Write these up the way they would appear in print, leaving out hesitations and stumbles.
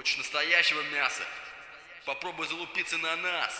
Хочешь настоящего мяса? Попробуй залупиться на нас.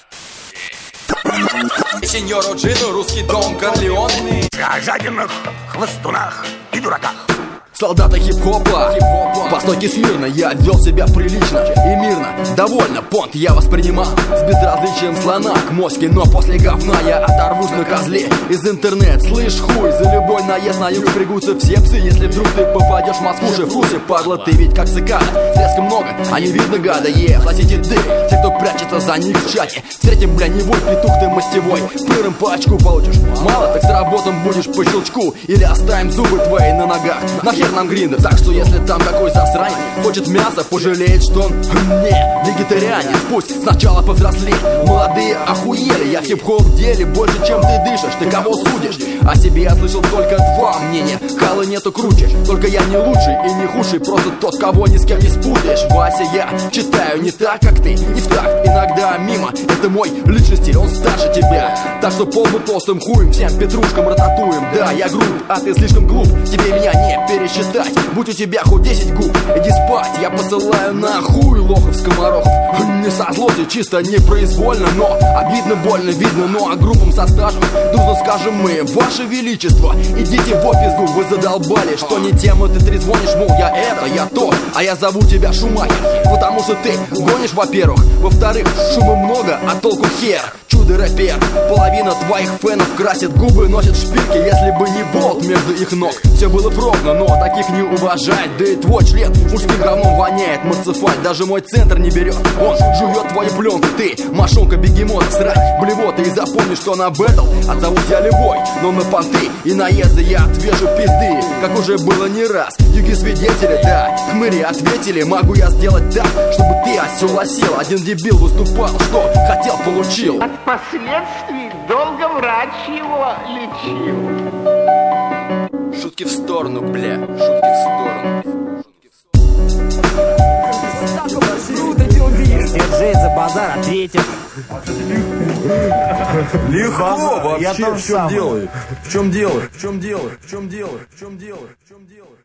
Сеньор Джино, русский Дон Корлеон. О жадинах, хвостунах и дураках. Солдаты хип-хопа, по стойке смирно я вел себя прилично и мирно. Довольно, понт я воспринимал с безразличием слона к моське. Но после говна я оторвусь на козле из интернет. Слышь, хуй, за любой наезд на юг впрягутся все псы. Если вдруг ты попадешь в Москву, шифруйся, падла, ты ведь как цикада. Слишком много, а не видно гада, Сласите дым, те, кто прячется за них в чате. Встретим, бля, не вой, петух ты мастевой. Пыром по очку получишь, мало, так с работом будешь по щелчку. Или оставим зубы твои на ногах. Нахер нам гриндер, так что если там такой засранец хочет мясо, пожалеет, что он не вегетарианец. Пусть сначала повзрослеет, молодые охуели. Я в хип-хоп деле больше, чем ты дышишь. Ты кого судишь? О себе я слышал только два мнения. Хала нету круче, только я не лучший и не худший. Просто тот, кого ни с кем не спутаешь. Вася, я читаю не так, как ты, не в такт, иногда мимо. Это мой личный стиль, он старше тебя. Так что полбу толстым хуем, всем петрушкам рататуем. Да, я груб, а ты слишком глуп, тебе меня не пересчитать. Будь у тебя хоть 10 губ, иди спать. Я посылаю нахуй лохов, скоморохов. Не со злости, чисто непроизвольно, но обидно, больно, видно. Ну а группам со стажем дружно скажем мы: Ваше Величество, идите в пизду, вы задолбали. Что не тема, ты трезвонишь, мол, я это, я то, а я зову тебя Шумахер. Потому что ты гонишь, во-первых. Во-вторых, шума много, а толку хер. Чудо-рэпер, половина твоих фенов красит губы, носит шпильки. Если бы не болт между их ног, все было ровно, но таких не уважает. Да и твой член мужским говном воняет. Мацефаль даже мой центр не берет. Он жует твою пленку, ты мошонка бегемота, срать блевота. И запомни, что на бэтл отзовусь я любой, но на понты и наезды я отвежу пизды, как уже было не раз. Юги свидетели, да, хмыри ответили. Могу я сделать так, чтобы ты осел осел. Один дебил выступал, что хотел, получил. От последствий долго врач его лечил. Шутки в сторону, бля, шутки в сторону. Держи за базар, ответит. Легко вообще, Я в чем дело? В чем дело? В чем дело? В чем дело? В чем дело? В чем дело?